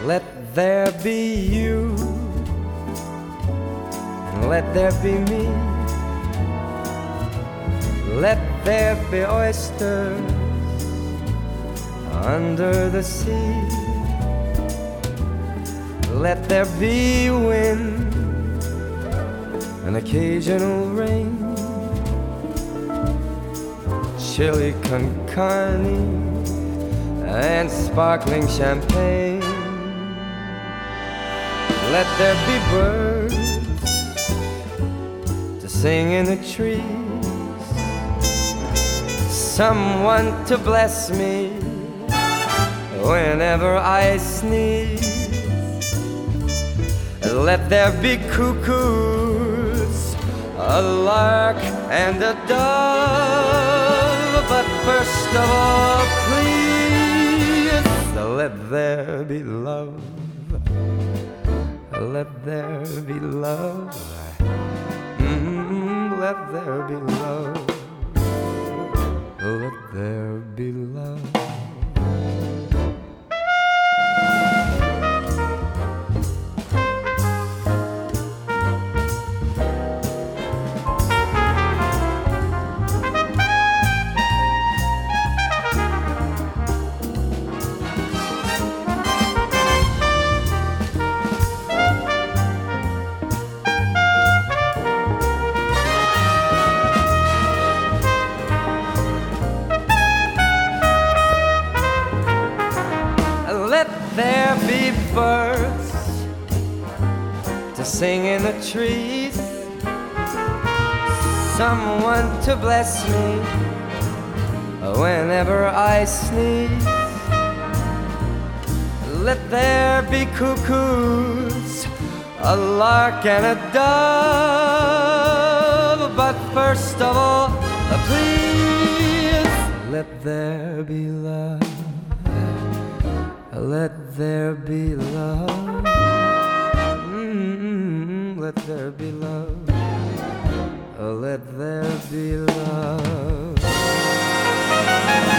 Let there be you, and let there be me. Let there be oysters under the sea. Let there be wind and occasional rain, chili con carne and sparkling champagne. Let there be birds to sing in the trees, someone to bless me whenever I sneeze. Let there be cuckoos, a lark and a dove. But first of all, please, let there be love. Let there be love. Let there be love. Let there be love. Let there be birds to sing in the trees, someone to bless me whenever I sneeze. Let there be cuckoos, a lark and a dove. But first of all, please, let there be love. Let there be love. Let there be love. Let there be love.